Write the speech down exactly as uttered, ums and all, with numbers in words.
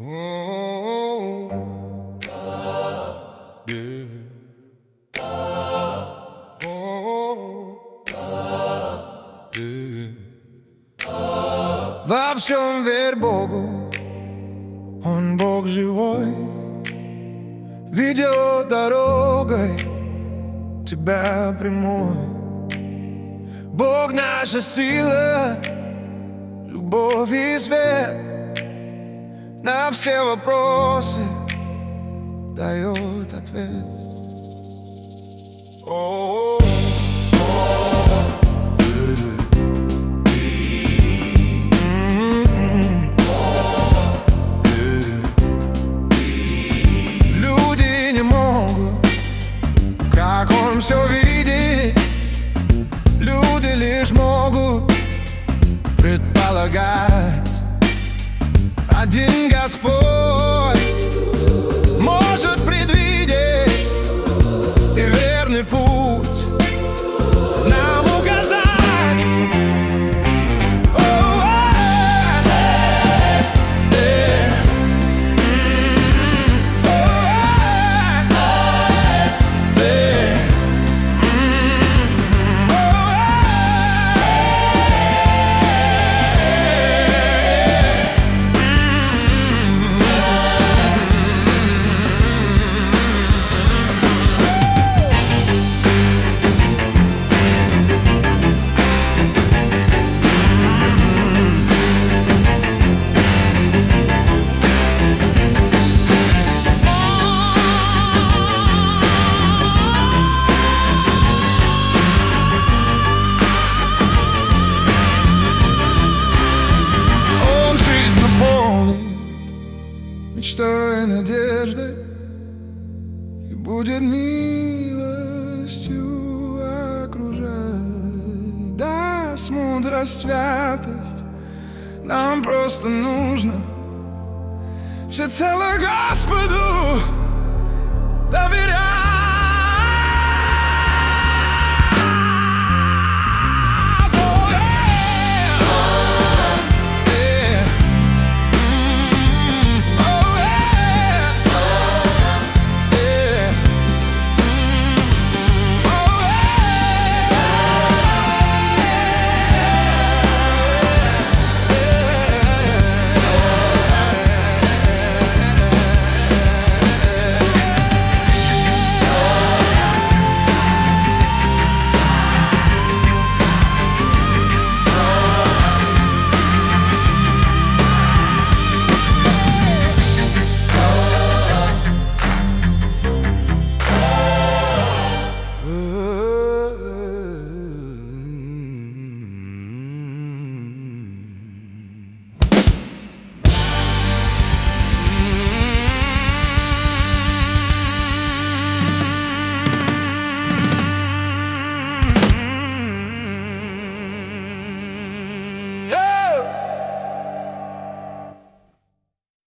Oh, yeah. Oh, yeah. Во всем верь Богу, Он Бог живой, ведет дорогой тебя прямой. Бог наша сила, любовь и свет, на все вопросы дает ответ. О, люди не могут, как Он все видит. Люди лишь могут предполагать. Один Господь может предвидеть и верный путь нам указать. Мечтой и надеждой, и будет милостью окружать. Даст мудрость, святость, нам просто нужно всецело Господу